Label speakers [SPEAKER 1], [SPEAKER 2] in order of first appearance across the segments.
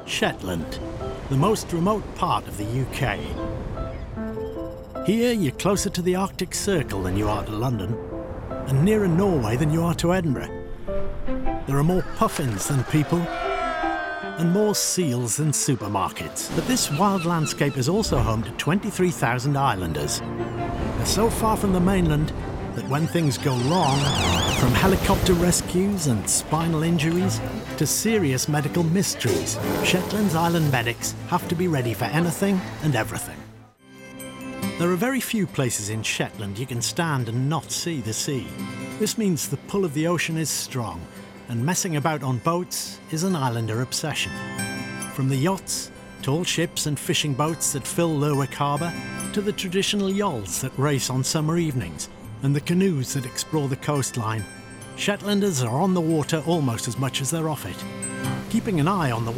[SPEAKER 1] Shetland, the most remote part of the UK. Here you're closer to the Arctic Circle than you are to London, and nearer Norway than you are to Edinburgh. There are more puffins than people, and more seals than supermarkets. But this wild landscape is also home to 23,000 islanders. They're so far from the mainland that when things go wrong, from helicopter rescues and spinal injuries to serious medical mysteries, Shetland's island medics have to be ready for anything and everything. There are very few places in Shetland you can stand and not see the sea. This means the pull of the ocean is strong, and messing about on boats is an islander obsession. From the yachts, tall ships and fishing boats that fill Lerwick Harbour, to the traditional yawls that race on summer evenings, and the canoes that explore the coastline, Shetlanders are on the water almost as much as they're off it. Keeping an eye on the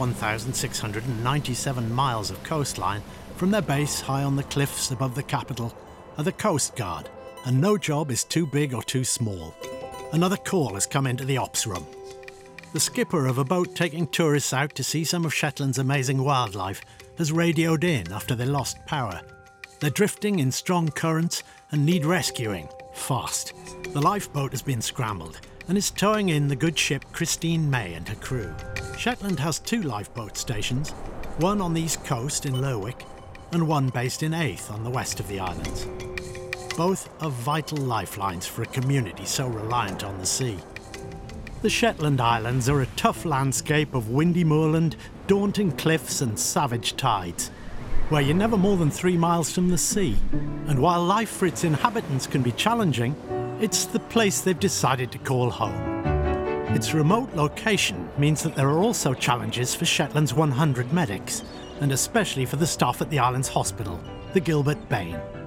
[SPEAKER 1] 1,697 miles of coastline, from their base high on the cliffs above the capital, are the Coast Guard, and no job is too big or too small. Another call has come into the ops room. The skipper of a boat taking tourists out to see some of Shetland's amazing wildlife has radioed in after they lost power. They're drifting in strong currents and need rescuing, fast. The lifeboat has been scrambled and is towing in the good ship Christine May and her crew. Shetland has 2 lifeboat stations, one on the east coast in Lerwick and one based in Aith on the west of the islands. Both are vital lifelines for a community so reliant on the sea. The Shetland Islands are a tough landscape of windy moorland, daunting cliffs and savage tides, where you're never more than 3 miles from the sea. And while life for its inhabitants can be challenging, it's the place they've decided to call home. Its remote location means that there are also challenges for Shetland's 100 medics, and especially for the staff at the island's hospital, the Gilbert Bain.